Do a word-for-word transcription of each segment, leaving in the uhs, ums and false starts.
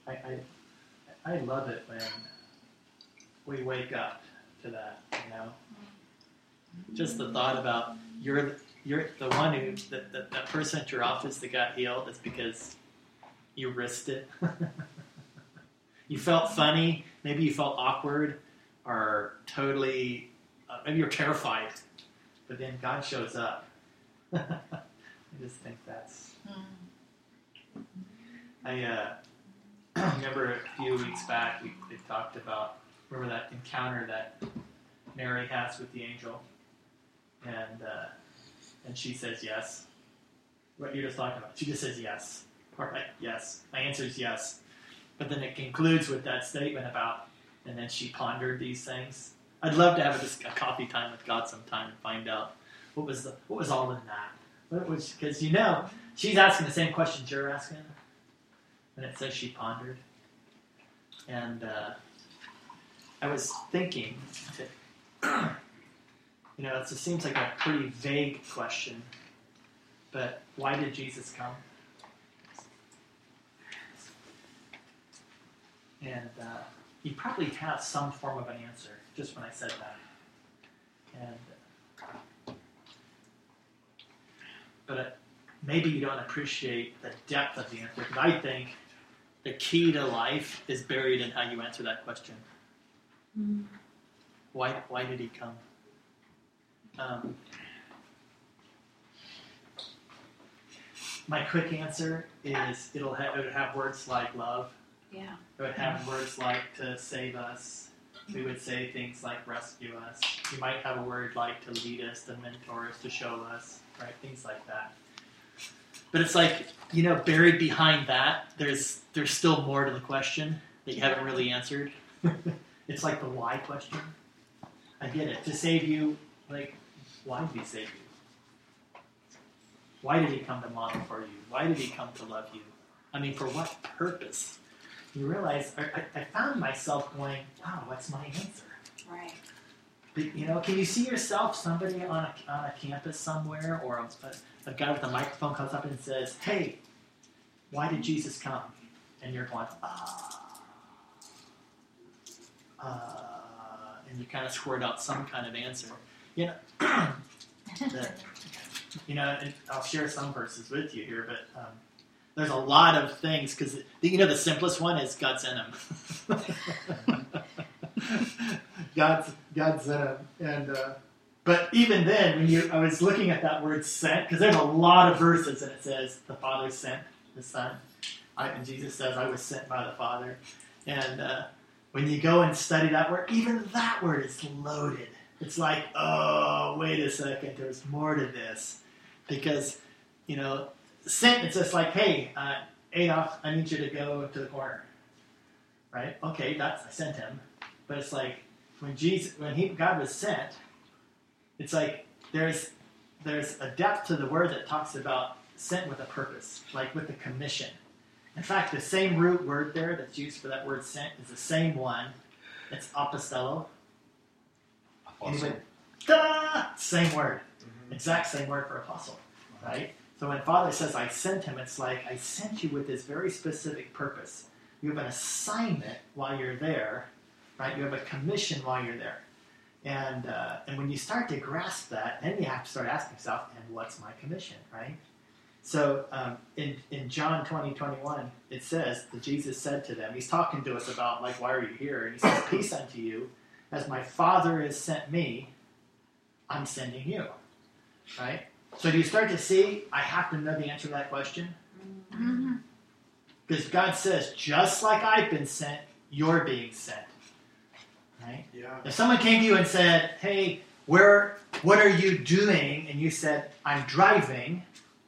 I, I I love it when we wake up to that, you know. Just the thought about you're you're the one who that that, that person at your office that got healed is because you risked it. You felt funny, maybe you felt awkward, or totally, uh, maybe you're terrified, but then God shows up. I just think that's. I uh, remember a few weeks back we, we talked about remember that encounter that Mary has with the angel, and uh, and she says yes. What you're just talking about, she just says yes. All right, yes. My answer is yes. But then it concludes with that statement about, and then she pondered these things. I'd love to have a, just a coffee time with God sometime and find out what was the what was all in that. What was because you know she's asking the same questions you're asking, and it says she pondered. And uh, I was thinking, that, you know, it seems like a pretty vague question, but why did Jesus come? And uh, he probably has some form of an answer, just when I said that. And But uh, maybe you don't appreciate the depth of the answer, because I think the key to life is buried in how you answer that question. Mm. Why, why did he come? Um, my quick answer is it'll have, it would have words like love. Yeah. It would have words like to save us. We would say things like rescue us. You might have a word like to lead us, to mentor us, to show us, right? Things like that. But it's like, you know, buried behind that, there's there's still more to the question that you haven't really answered. It's like the why question. I get it. To save you, like, why did he save you? Why did he come to model for you? Why did he come to love you? I mean, for what purpose? You realize, I, I found myself going, wow, what's my answer? Right. But, you know, can you see yourself, somebody on a, on a campus somewhere, or a, a guy with a microphone comes up and says, hey, why did Jesus come? And you're going, ah. Uh, and you kind of squirt out some kind of answer. You know, the, you know, and I'll share some verses with you here, but um, there's a lot of things, because, you know, the simplest one is God sent him. God's, God sent him. And, uh, but even then, when you, I was looking at that word sent, because there's a lot of verses, and it says, the Father sent the Son. I, and Jesus says, I was sent by the Father. And uh, when you go and study that word, even that word is loaded. It's like, oh, wait a second, there's more to this. Because, you know, sent, it's just like, hey, uh, Adolf, I need you to go to the corner. Right? Okay, that's, I sent him. But it's like, when Jesus, when he, God was sent, it's like, there's, there's a depth to the word that talks about sent with a purpose, like with the commission. In fact, the same root word there that's used for that word sent is the same one. It's apostello. Awesome. Ta-da! Same word. Mm-hmm. Exact same word for apostle. Right? So when Father says, I sent him, it's like, I sent you with this very specific purpose. You have an assignment while you're there. Right? You have a commission while you're there. And uh, and when you start to grasp that, then you have to start asking yourself, and what's my commission? Right? So um, in, in John twenty, twenty-one, it says that Jesus said to them, he's talking to us about, like, why are you here? And he says, peace unto you. As my Father has sent me, I'm sending you. Right? So do you start to see, I have to know the answer to that question? Mm-hmm. Because God says, just like I've been sent, you're being sent. Right? Yeah. If someone came to you and said, hey, where, what are you doing? And you said, I'm driving.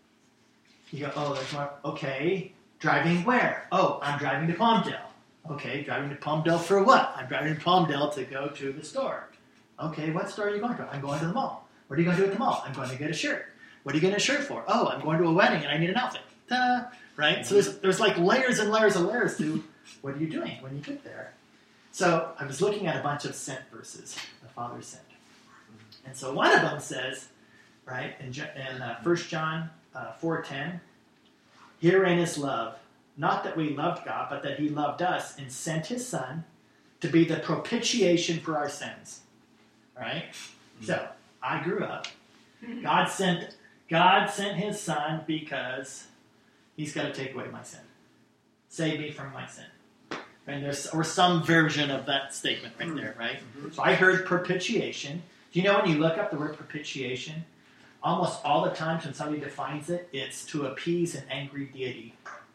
You go, oh, there's more. Okay, driving where? Oh, I'm driving to Palmdale. Okay, driving to Palmdale for what? I'm driving to Palmdale to go to the store. Okay, what store are you going to? I'm going to the mall. What are you going to do at the mall? I'm going to get a shirt. What are you getting a shirt for? Oh, I'm going to a wedding and I need an outfit. Ta-da! Right? So there's, there's like layers and layers and layers to what are you doing when you get there. So I was looking at a bunch of sent verses, the Father sent. And so one of them says, right, in, in uh, First John uh, four ten, herein is love, not that we loved God, but that he loved us and sent his son to be the propitiation for our sins. Right? Mm-hmm. So, I grew up. God sent God sent his son because he's got to take away my sin. Save me from my sin. And there's or some version of that statement right there, right? Mm-hmm. So I heard propitiation. Do you know when you look up the word propitiation, almost all the times when somebody defines it, it's to appease an angry deity.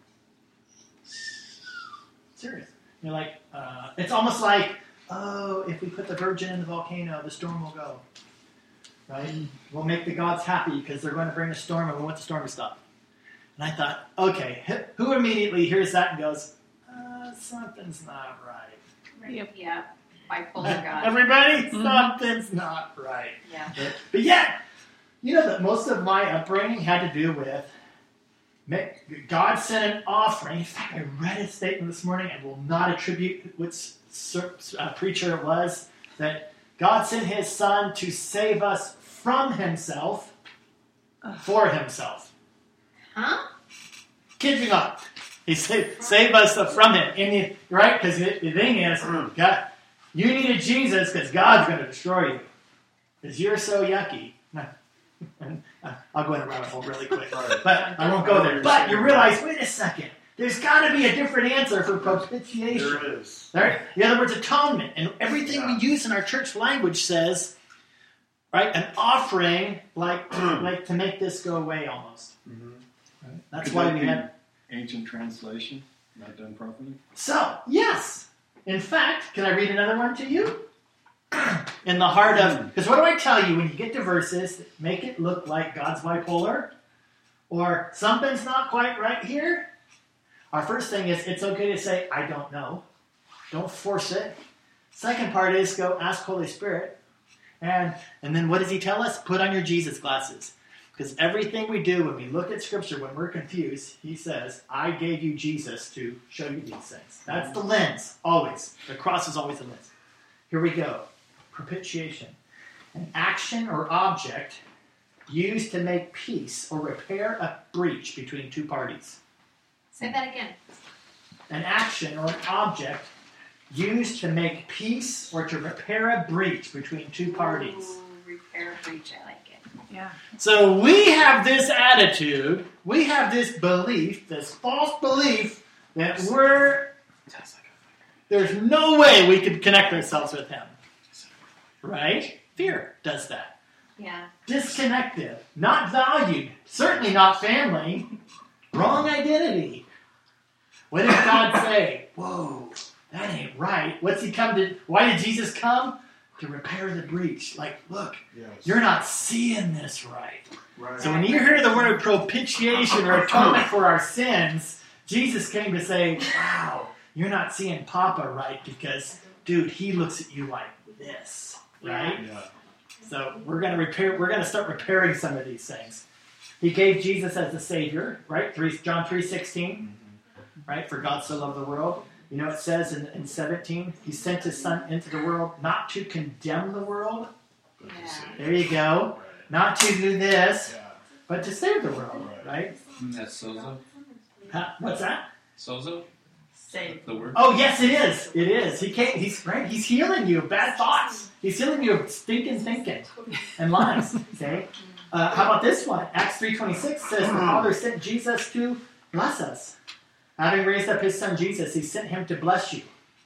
Serious. You're like, uh, it's almost like, oh, if we put the virgin in the volcano, the storm will go. Right? We'll make the gods happy because they're going to bring a storm and we want the storm to stop. And I thought, okay, who immediately hears that and goes, uh, something's not right? Yep. Yeah. Bipolar God. Everybody, mm-hmm. Something's not right. Yeah. But, but yet, you know that most of my upbringing had to do with God sent an offering. In fact, I read a statement this morning and will not attribute which uh, preacher it was, that God sent his son to save us from himself for himself. Huh? Kid you not. He said, save us from him. And you, right? Because the, the thing is, God, you needed Jesus because God's going to destroy you. Because you're so yucky. I'll go in a rabbit hole really quick. But I won't go there. But you realize, wait a second. There's got to be a different answer for propitiation. There is. Right? In other words, atonement. And everything yeah. we use in our church language says, right, an offering like, like to make this go away almost. Mm-hmm. Right? That's Could why that we be have... ancient translation, not done properly? So, yes. In fact, can I read another one to you? In the heart of... Because what do I tell you when you get to verses that make it look like God's bipolar? Or something's not quite right here? Our first thing is, it's okay to say, I don't know. Don't force it. Second part is, go ask Holy Spirit. And, and then what does he tell us? Put on your Jesus glasses. Because everything we do when we look at Scripture, when we're confused, he says, I gave you Jesus to show you these things. That's the lens, always. The cross is always the lens. Here we go. Propitiation. An action or object used to make peace or repair a breach between two parties. Say that again. An action or an object used to make peace or to repair a breach between two parties. Ooh, repair a breach, I like it. Yeah. So we have this attitude, we have this belief, this false belief that we're, there's no way we could connect ourselves with him. Right? Fear does that. Yeah. Disconnected, not valued, certainly not family, wrong identity. What did God say? Whoa, that ain't right. What's he come to? Why did Jesus come? To repair the breach. Like, look, Yes. you're not seeing this right. Right. So when you hear the word propitiation or atonement for our sins, Jesus came to say, wow, you're not seeing Papa right because, dude, he looks at you like this, right? Yeah. So we're going to repair. We're going to start repairing some of these things. He gave Jesus as the Savior, right? John three sixteen, right? For God so loved the world. You know, it says in, in seventeen, he sent his son into the world not to condemn the world. Yeah. There you go. Not to do this, Yeah. but to save the world, right? That's sozo? Huh? What's that? Sozo? Save. The word? Oh, yes, it is. It is. He came. He's right. He's healing you of bad thoughts. He's healing you of stinking thinking and lies. Okay. Uh, how about this one? Acts three twenty-six says the Father sent Jesus to bless us. Having raised up his son Jesus, he sent him to bless you.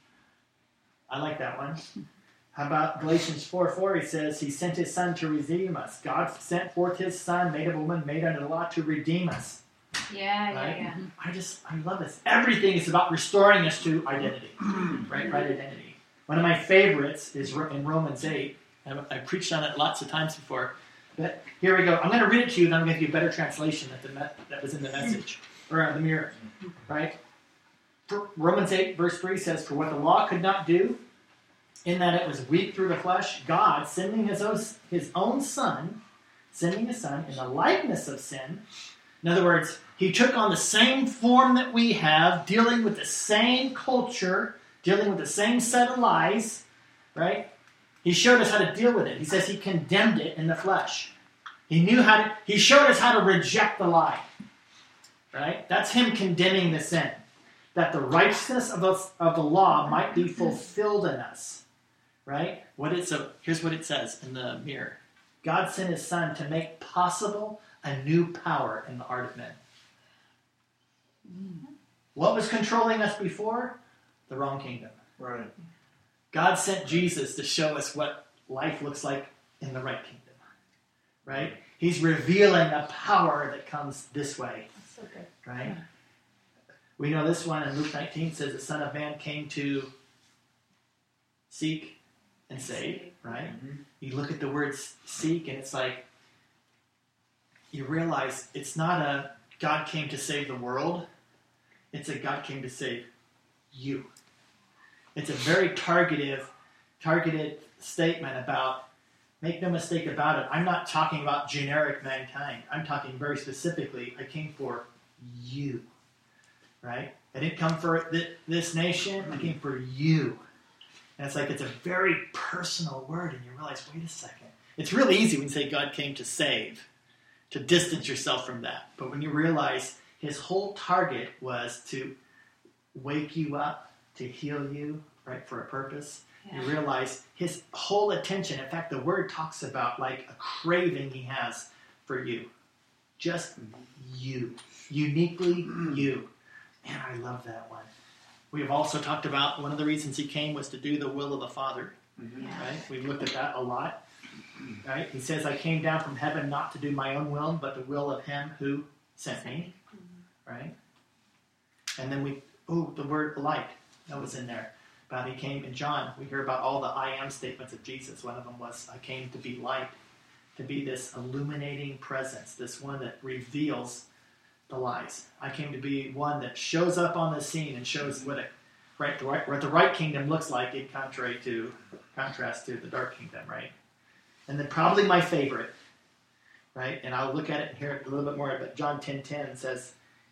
I like that one. How about Galatians four four? He says he sent his son to redeem us. God sent forth his son, made of a woman, made under the law, to redeem us. Yeah, Right? yeah, yeah. I just, I love this. Everything is about restoring us to identity. Right? Right identity. One of my favorites is in Romans eight. I, I preached on it lots of times before. But here we go. I'm going to read it to you, and I'm going to give you a better translation that, the me- that was in the message, or uh, the mirror. Right? For Romans eight, verse three says, for what the law could not do, in that it was weak through the flesh, God, sending his own, his own son, sending his son in the likeness of sin. In other words, he took on the same form that we have, dealing with the same culture, dealing with the same set of lies, right? He showed us how to deal with it. He says he condemned it in the flesh. He knew how to, he showed us how to reject the lie, right? That's him condemning the sin. that the righteousness of the, of the law might be fulfilled in us. Right? What it, so here's what it says in the mirror. God sent his son to make possible a new power in the heart of men. What was controlling us before? The wrong kingdom. Right. God sent Jesus to show us what life looks like in the right kingdom. Right? He's revealing a power that comes this way. That's so good. Right? We know this one in Luke nineteen says the Son of Man came to seek and save. Right? Mm-hmm. You look at the word seek and it's like, you realize it's not a God came to save the world. It's a God came to save you. It's a very targeted, targeted statement about, make no mistake about it, I'm not talking about generic mankind. I'm talking very specifically, I came for you. Right? I didn't come for th- this nation, I came for you. And it's like, it's a very personal word, and you realize, wait a second. It's really easy when you say God came to save, to distance yourself from that. But when you realize his whole target was to wake you up, to heal you, right, for a purpose, Yeah. you realize his whole attention, in fact, the word talks about like a craving he has for you. Just you. Uniquely you. Man, I love that one. We have also talked about one of the reasons he came was to do the will of the Father. Mm-hmm. Yeah. Right? We've looked at that a lot. Right? He says, I came down from heaven not to do my own will, but the will of him who sent me. Right? And then we, oh, the word light, that was in there. About he came in John, we hear about all the I am statements of Jesus. One of them was, I came to be light, to be this illuminating presence, this one that reveals the lies. I came to be one that shows up on the scene and shows what it, right, the right, what the right kingdom looks like in contrary to, contrast to the dark kingdom, right? And then probably my favorite, right? And I'll look at it and hear it a little bit more, but John ten ten says,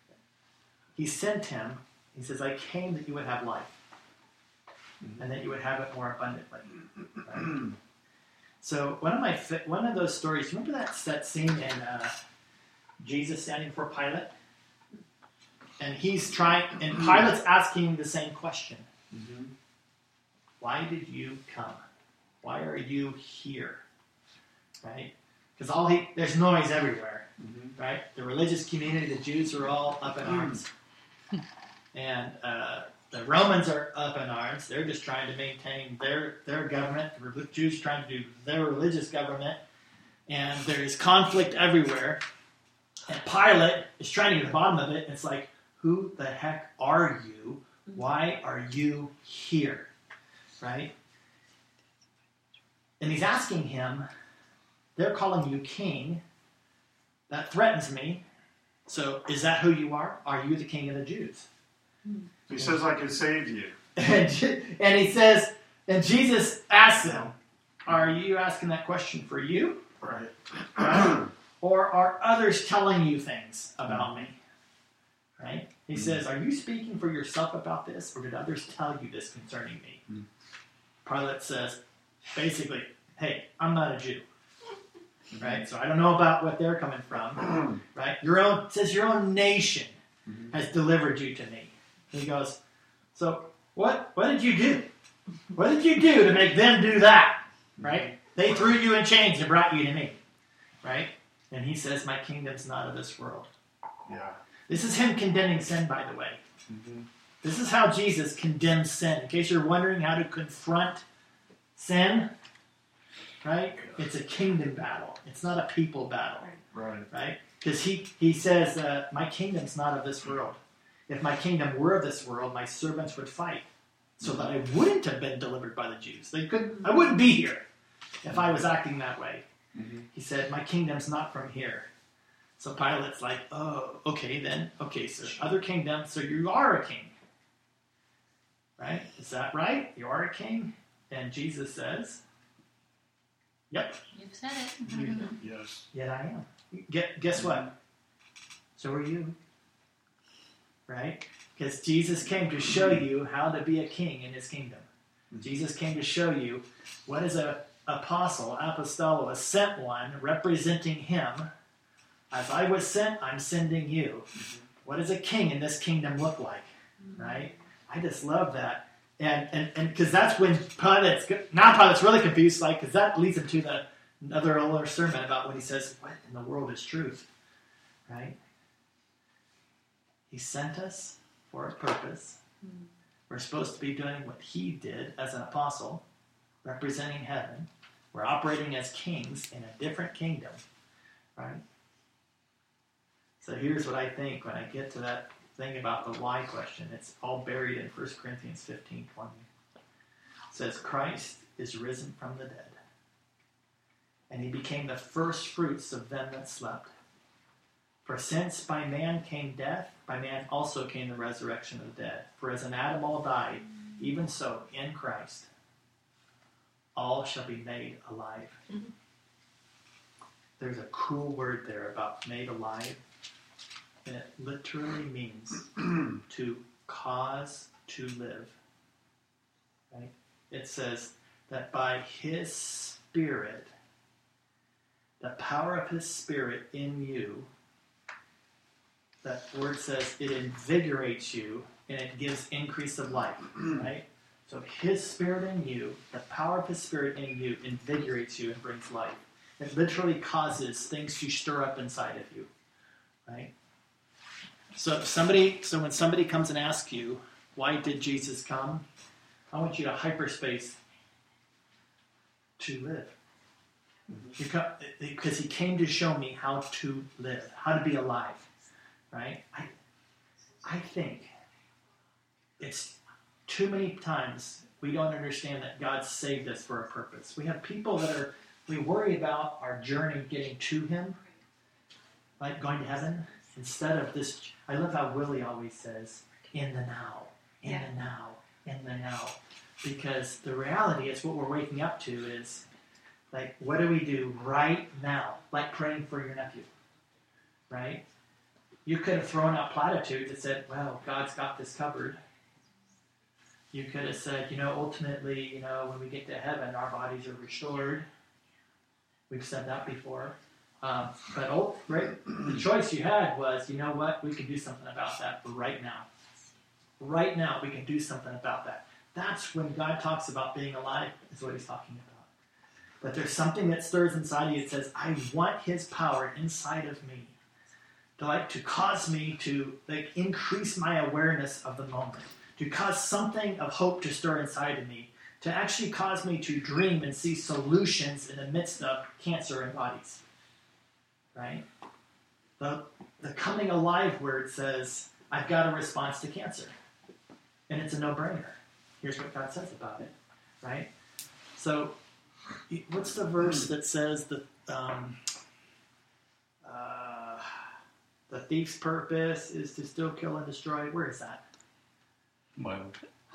he sent him, he says, I came that you would have life, and that you would have it more abundantly. Right? So one of my one of those stories, remember that, that scene in uh, Jesus standing before Pilate? And he's trying, and Pilate's asking the same question. Mm-hmm. Why did you come? Why are you here? Right? Because all he, there's noise everywhere. Mm-hmm. Right? The religious community, the Jews are all up in arms. And uh, the Romans are up in arms. They're just trying to maintain their, their government. The Jews are trying to do their religious government. And there's conflict everywhere. And Pilate is trying to get to the bottom of it. And it's like, who the heck are you? Why are you here? Right? And he's asking him, they're calling you king. That threatens me. So is that who you are? Are you the king of the Jews? He says, I can save you. And, and he says, and Jesus asks them, are you asking that question for you? Right. Right? Or are others telling you things about me? Right? He Mm-hmm. says, are you speaking for yourself about this, or did others tell you this concerning me? Mm-hmm. Pilate says, basically, hey, I'm not a Jew. Right? So I don't know about what they're coming from. Right? Your own, it says your own nation Mm-hmm. has delivered you to me. He goes, so what, what did you do? What did you do to make them do that? Right? They threw you in chains and brought you to me. Right? And he says, my kingdom's not of this world. Yeah. This is him condemning sin, by the way. Mm-hmm. This is how Jesus condemns sin. In case you're wondering how to confront sin, right? It's a kingdom battle. It's not a people battle, Right. right? Because he, he says, uh, my kingdom's not of this world. If my kingdom were of this world, my servants would fight so that I wouldn't have been delivered by the Jews. They could, I wouldn't be here if I was acting that way. Mm-hmm. He said, my kingdom's not from here. So Pilate's like, oh, okay then. Okay, so other kingdoms, so you are a king. Right? Is that right? You are a king? And Jesus says, yep, You've said it. Yes. yet I am. Get, guess what? So are you. Right? Because Jesus came to show you how to be a king in his kingdom. Jesus came to show you what is a apostle, apostolo, a sent one, representing him. As I was sent, I'm sending you. What does a king in this kingdom look like? right? I just love that. And and and because that's when Pilate's, now Pilate's really confused, like, because that leads him to the another older sermon about when he says, what in the world is truth, right? He sent us for a purpose. Mm. We're supposed to be doing what he did as an apostle, representing heaven. We're operating as kings in a different kingdom, right? So here's what I think when I get to that thing about the why question. It's all buried in First Corinthians fifteen twenty. It says, Christ is risen from the dead, and he became the first fruits of them that slept. For since by man came death, by man also came the resurrection of the dead. For as in Adam all died, even so in Christ all shall be made alive. Mm-hmm. There's a cool word there about made alive. And it literally means to cause to live. Right? It says that by his Spirit, the power of his Spirit in you, that word says it invigorates you and it gives increase of life. Right? So his Spirit in you, the power of his Spirit in you invigorates you and brings life. It literally causes things to stir up inside of you. Right? So if somebody, so when somebody comes and asks you, why did Jesus come? I want you to hyperspace to live. Because, because he came to show me how to live, how to be alive. Right? I, I think it's too many times we don't understand that God saved us for a purpose. We have people that are, we worry about our journey getting to him, like going to heaven. Instead of this, I love how Willie always says, in the now, in yeah. the now, in the now. Because the reality is what we're waking up to is, like, what do we do right now? Like praying for your nephew, right? You could have thrown out platitudes that said, well, God's got this covered. You could have said, you know, ultimately, you know, when we get to heaven, our bodies are restored. We've said that before. Um, but oh, right, the choice you had was, you know what, we can do something about that right now. Right now, we can do something about that. That's when God talks about being alive, is what he's talking about. But there's something that stirs inside you that says, I want his power inside of me to like to cause me to like increase my awareness of the moment, to cause something of hope to stir inside of me, to actually cause me to dream and see solutions in the midst of cancer in bodies. Right? The, the coming alive word says, I've got a response to cancer. And it's a no-brainer. Here's what God says about it. Right? So, what's the verse that says that um, uh, the thief's purpose is to steal, kill, and destroy? Where is that? Bible.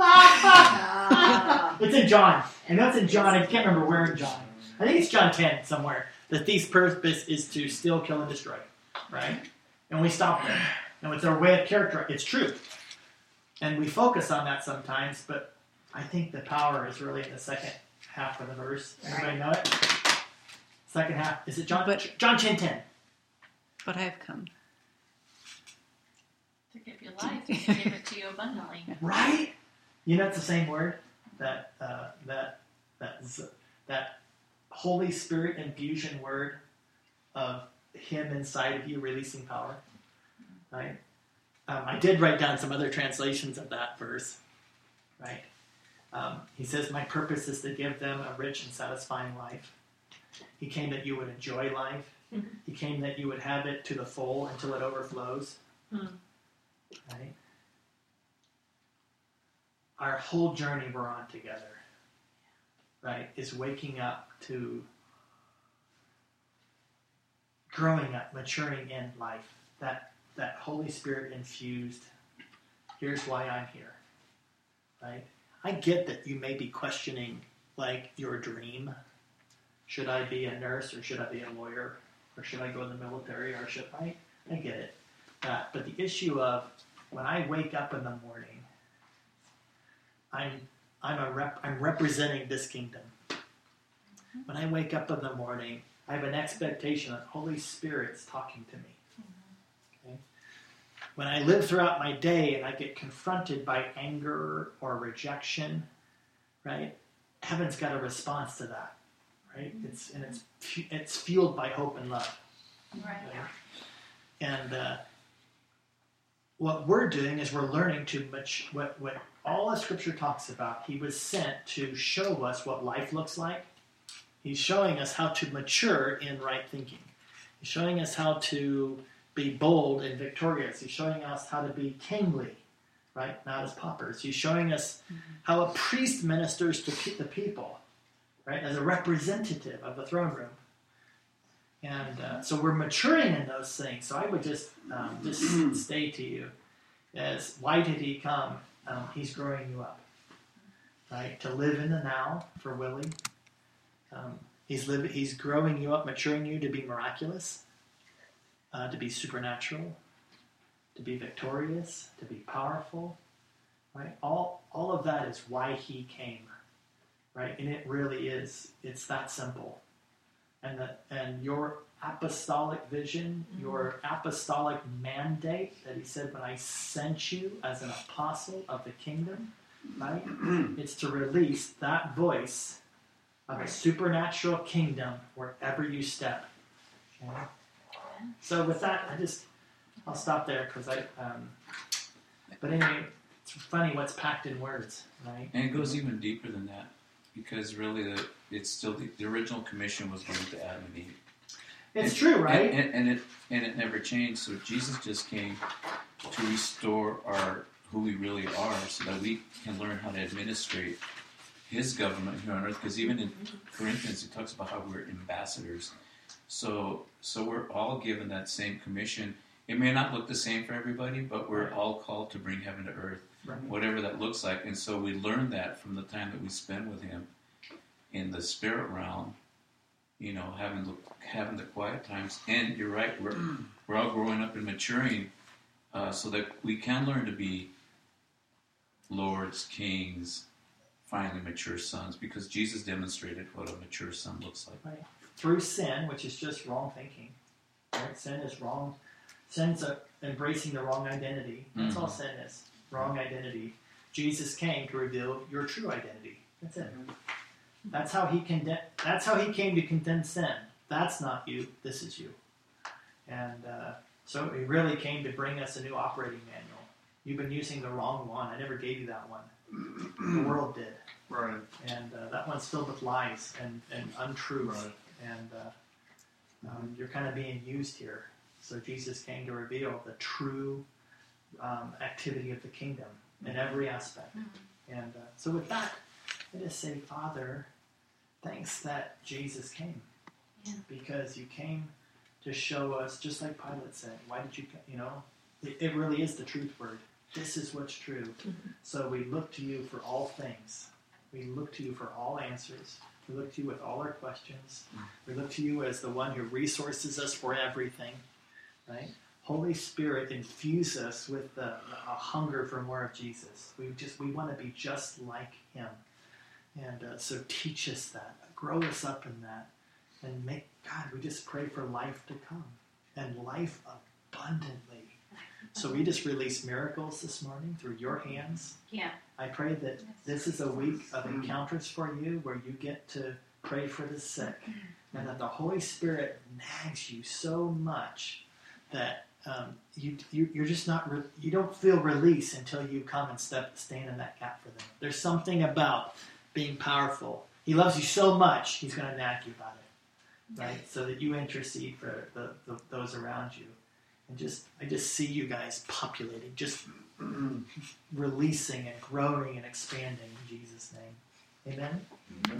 It's in John. I know it's in John. I can't remember where in John. I think it's John ten somewhere. The thief's purpose is to steal, kill, and destroy. Right? And we stop there. And it's our way of character. It's truth. And we focus on that sometimes, but I think the power is really in the second half of the verse. Everybody know it? Second half. Is it John? But, John ten ten. But I have come. To give you life, to give it to you abundantly. Right? You know, it's the same word that uh, that that that Holy Spirit infusion word of Him inside of you releasing power. Right? Um, I did write down some other translations of that verse. Right? Um, he says, "My purpose is to give them a rich and satisfying life." He came that you would enjoy life. Mm-hmm. He came that you would have it to the full until it overflows. Mm. Right? Our whole journey we're on together, right, is waking up to growing up, maturing in life. That that Holy Spirit infused, here's why I'm here. Right? I get that you may be questioning, like, your dream. Should I be a nurse, or should I be a lawyer, or should I go in the military, or should I? I get it. Uh, but the issue of when I wake up in the morning, I'm I'm a rep, I'm representing this kingdom. When I wake up in the morning, I have an expectation that Holy Spirit's talking to me. Okay? when I live throughout my day and I get confronted by anger or rejection, right? Heaven's got a response to that, right? It's and it's it's fueled by hope and love. Right. Right? And uh, what we're doing is we're learning to much what what all the Scripture talks about. He was sent to show us what life looks like. He's showing us how to mature in right thinking. He's showing us how to be bold and victorious. He's showing us how to be kingly, right? Not as paupers. He's showing us how a priest ministers to pe- the people, right? As a representative of the throne room. And uh, so we're maturing in those things. So I would just um, just say to you, as why did he come? Um, he's growing you up, right? To live in the now for Willie. Um, he's living. He's growing you up, maturing you to be miraculous, uh, to be supernatural, to be victorious, to be powerful, right? All all of that is why he came, right? And it really is. It's that simple. And that and your apostolic vision, mm-hmm. your apostolic mandate that he said, when I sent you as an apostle of the kingdom, right? It's to release that voice of a supernatural kingdom wherever you step. Okay? So with that, I just, I'll stop there because I, um, but anyway, it's funny what's packed in words, right? And it goes even deeper than that, because really the, it's still the, the original commission was given to Adam and Eve. It's and, true, right? And, and, and it and it never changed. So Jesus just came to restore our who we really are, so that we can learn how to administrate His government here on earth. Because even in Corinthians, it talks about how we're ambassadors. So so we're all given that same commission. It may not look the same for everybody, but we're Right. all called to bring heaven to earth, Right. whatever that looks like. And so we learn that from the time that we spend with Him in the spirit realm. You know, having the having the quiet times. And you're right, we're we're all growing up and maturing, uh, so that we can learn to be lords, kings, finally mature sons, because Jesus demonstrated what a mature son looks like. Right. Through sin, which is just wrong thinking. Right? Sin is wrong. Sin's a, embracing the wrong identity. That's Mm-hmm. all sin is. Wrong identity. Jesus came to reveal your true identity. That's it. That's how he condemn. That's how he came to condemn sin. That's not you. This is you. And uh, so he really came to bring us a new operating manual. You've been using the wrong one. I never gave you that one. The world did. Right. And uh, that one's filled with lies and, and untruths. Right. And uh, um, you're kind of being used here. So Jesus came to reveal the true um, activity of the kingdom in every aspect. And uh, so with that, I just say, Father, thanks that Jesus came. Yeah. Because you came to show us, just like Pilate said, why did you, you know, it, it really is the truth word. This is what's true. Mm-hmm. So we look to you for all things. We look to you for all answers. We look to you with all our questions. We look to you as the one who resources us for everything, right? Holy Spirit, infuse us with the, a hunger for more of Jesus. We just we want to be just like Him, and uh, so teach us that, grow us up in that, and make God. We just pray for life to come and life abundantly. So we just release miracles this morning through your hands. Yeah. I pray that this is a week of encounters for you where you get to pray for the sick, and that the Holy Spirit nags you so much that um, you, you you're just not re- you don't feel release until you come and step stand in that gap for them. There's something about being powerful. He loves you so much, He's going to nag you about it, right? So that you intercede for the, the, those around you. And just, I just see you guys populating, just releasing and growing and expanding in Jesus' name. Amen?